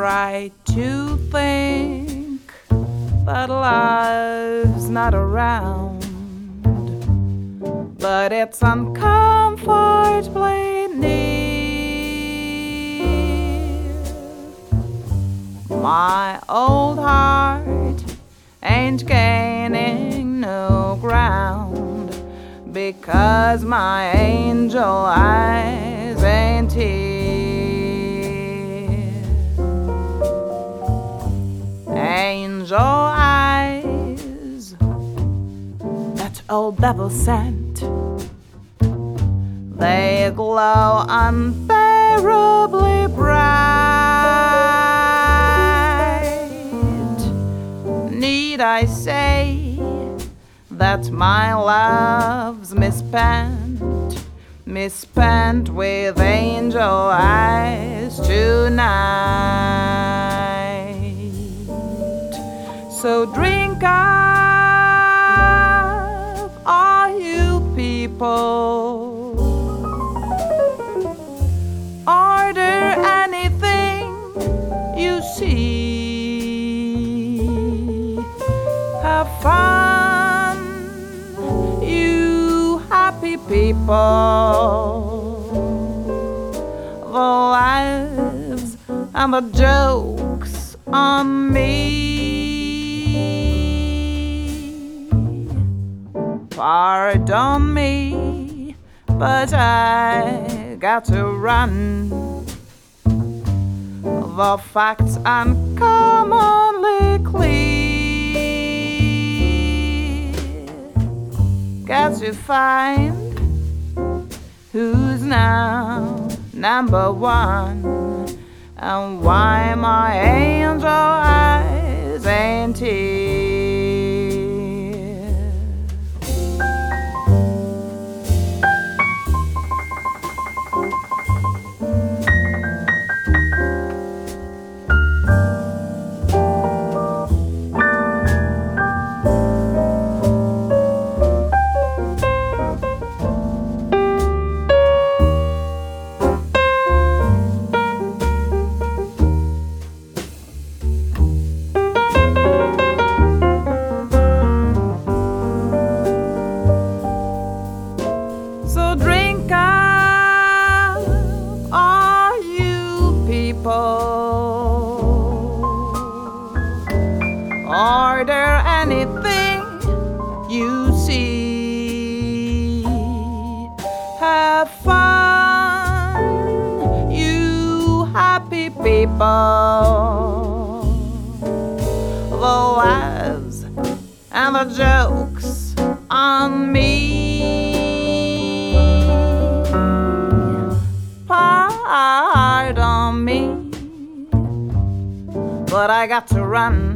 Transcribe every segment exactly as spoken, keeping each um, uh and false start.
right to think that life's not around, but it's uncomfortably near. My old heart ain't gaining no ground, because my angel eyes ain't here. Angel eyes that old devil sent, they glow unbearably bright. Need I say that my love's misspent, misspent with angel eyes tonight? So drink up, all you people. Order anything you see. Have fun, you happy people. The lives and the jokes on me. Pardon me, but I got to run. The facts uncommonly clear. Got to find who's now number one, and why my angel eyes ain't here. So drink up, all you people. Order anything you see. Have fun, you happy people. The laughs and the jokes on me. Pardon me, but I got to run.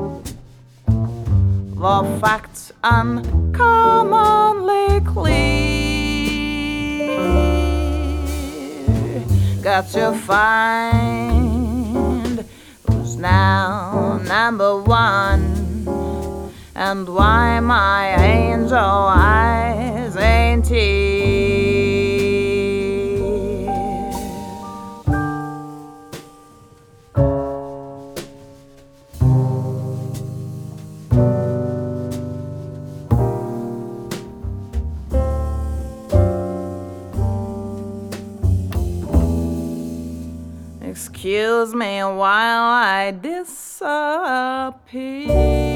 The facts uncommonly clear. Got to find who's now number one, and why my angel eyes ain't here. Excuse me while I disappear.